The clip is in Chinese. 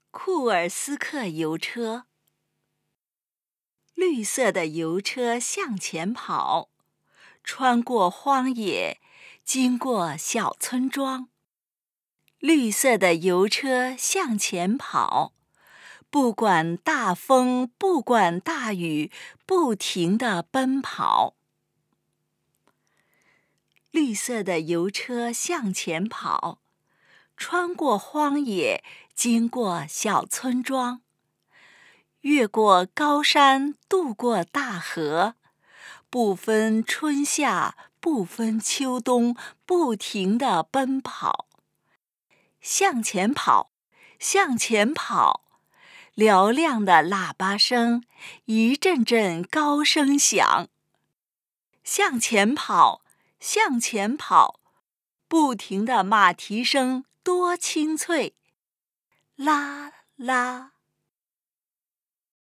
库尔斯克邮车。绿色的邮车向前跑，穿过荒野，经过小村庄。绿色的邮车向前跑，不管大风，不管大雨，不停地奔跑。绿色的邮车向前跑，穿过荒野，经过小村庄。越过高山，渡过大河，不分春夏，不分秋冬，不停地奔跑。向前跑，向前跑，嘹亮的喇叭声一阵阵高声响。向前跑，向前跑，不停的马蹄声多清脆，啦啦